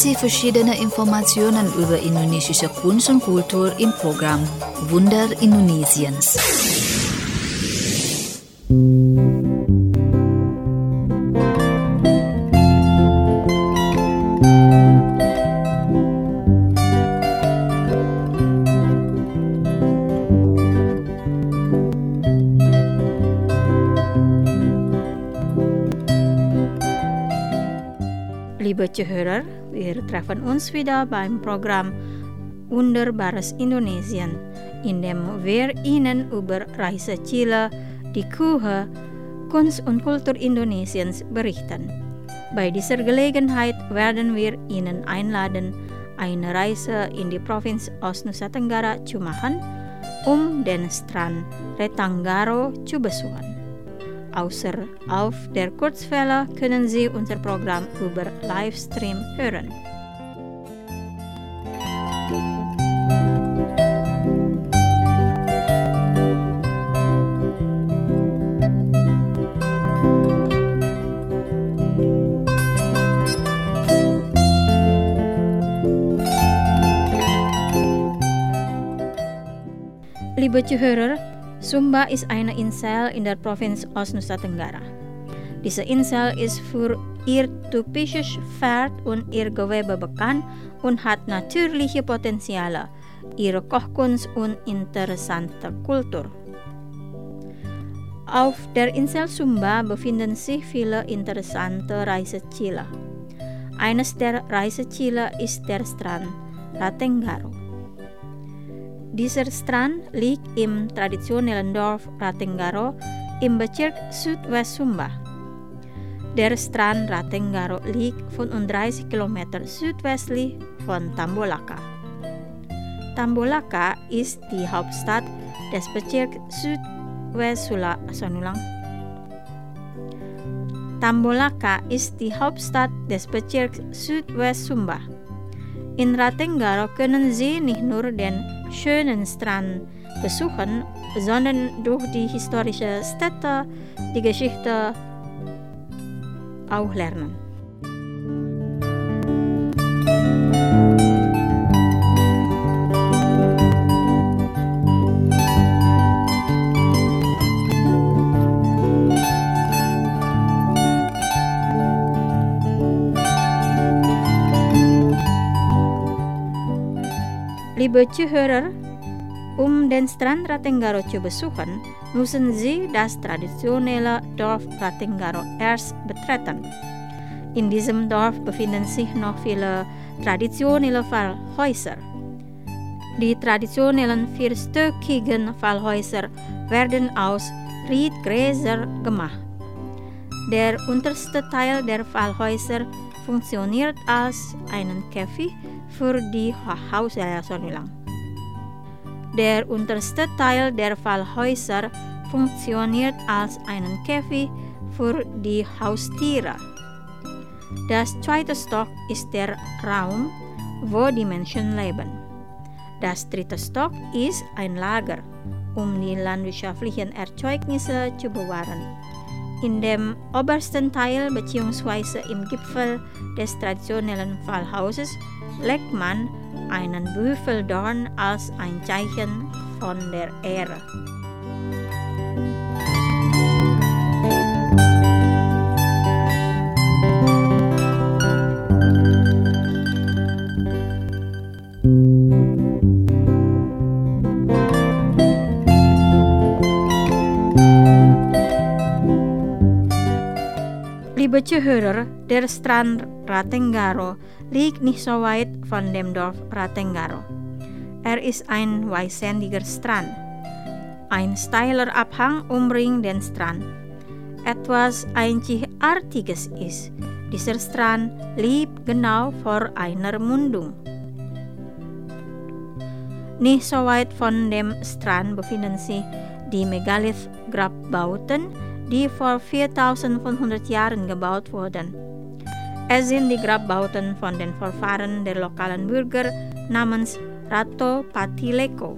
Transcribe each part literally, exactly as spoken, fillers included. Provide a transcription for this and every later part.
Sie verschiedene Informationen über indonesische Kunst und Kultur im Programm Wunder Indonesiens. Liebe Zuhörer, wir treffen uns wieder beim Programm Wunderbares Indonesien, in dem wir Ihnen über Reiseziele, die Küche, Kunst und Kultur Indonesiens berichten. Bei dieser Gelegenheit werden wir Ihnen einladen, eine Reise in die Provinz Ost-Nusa Tenggara zu machen, um den Strand Ratenggaro zu besuchen. Außer auf der Kurzwelle können Sie unser Programm über Livestream hören. Liebe Zuhörer, Sumba ist eine Insel in der Provinz Ost-Nusa Tenggara. Diese Insel ist für ihr typisches Pferd und ihr Gewebe bekannt und hat natürliche Potenziale, ihre Kochkunst und interessante Kultur. Auf der Insel Sumba befinden sich viele interessante Reiseziele. Eines der Reiseziele ist der Strand Ratenggaro. Dieser Strand liegt im traditionellen Dorf Ratenggaro im Bezirk Südwest Sumba. Der Strand Ratenggaro liegt fünfunddreißig Kilometer südwestlich von Tambolaka. Tambolaka ist die Hauptstadt des Bezirks Südwest Sumba. Tambolaka ist die Hauptstadt des Bezirks Südwest Sumba. In Ratenggaro können Sie nicht nur den schönen Strand besuchen, sondern durch die historische Städte die Geschichte auch lernen. Liebe Zuhörer, um den Strand Ratenggaro zu besuchen, müssen Sie das traditionelle Dorf Ratenggaro erst betreten. In diesem Dorf befinden sich noch viele traditionelle Pfahlhäuser. Die traditionellen vierstöckigen Pfahlhäuser werden aus Riedgräser gemacht. Der unterste Teil der Pfahlhäuser funktioniert als einen Käfig für die Haustiere. Der unterste Teil der Pfahlhäuser funktioniert als einen Käfig für die Haustiere. Das zweite Stock ist der Raum, wo die Menschen leben. Das dritte Stock ist ein Lager, um die landwirtschaftlichen Erzeugnisse zu bewahren. In dem obersten Teil bzw. im Gipfel des traditionellen Pfahlhauses legt man einen Büffeldorn als ein Zeichen von der Ehre. Liebe Zuhörer, der Strand Ratenggaro liegt nicht so weit von dem Dorf Ratenggaro. Er ist ein weißsandiger Strand. Ein steiler Abhang umringt den Strand. Etwas Einzigartiges ist, dieser Strand liegt genau vor einer Mündung. Nicht so weit von dem Strand befinden sich die Megalith-Grabbauten, die vor viertausendfünfhundert Jahren gebaut wurden. Es sind die Grabbauten von den Vorfahren der lokalen Bürger namens Rato Patileko.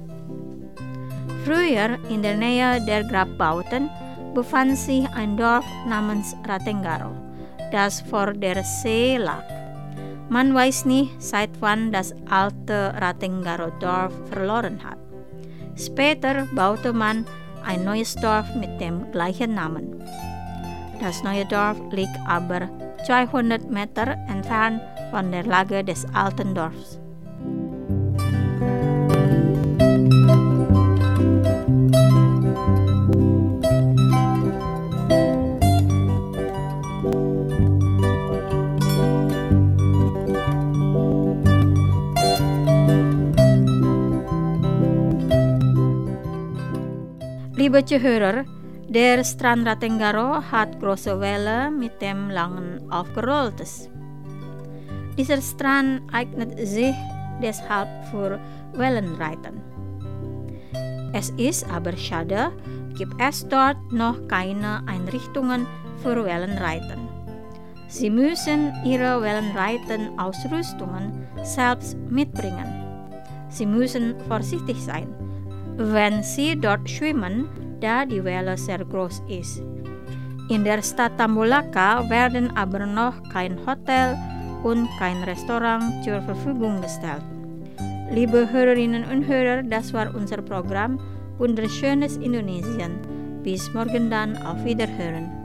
Früher in der Nähe der Grabbauten befand sich ein Dorf namens Ratenggaro, das vor der See lag. Man weiß nicht, seit wann das alte Ratengaro-Dorf verloren hat. Später baute man ein neues Dorf mit dem gleichen Namen. Das neue Dorf liegt aber zweihundert Meter entfernt von der Lage des alten Dorfs. Liebe Zuhörer, der Strand Ratengaro hat große Wellen mit dem langen aufgerolltes. Dieser Strand eignet sich deshalb für Wellenreiten. Es ist aber schade, gibt es dort noch keine Einrichtungen für Wellenreiten. Sie müssen ihre Wellenreiten-Ausrüstungen selbst mitbringen. Sie müssen vorsichtig sein, wenn sie dort schwimmen, da die Welle sehr groß ist. In der Stadt Tambulaka werden aber noch kein Hotel und kein Restaurant zur Verfügung gestellt. Liebe Hörerinnen und Hörer, das war unser Programm Wunderschönes Indonesien. Bis morgen dann, auf Wiederhören.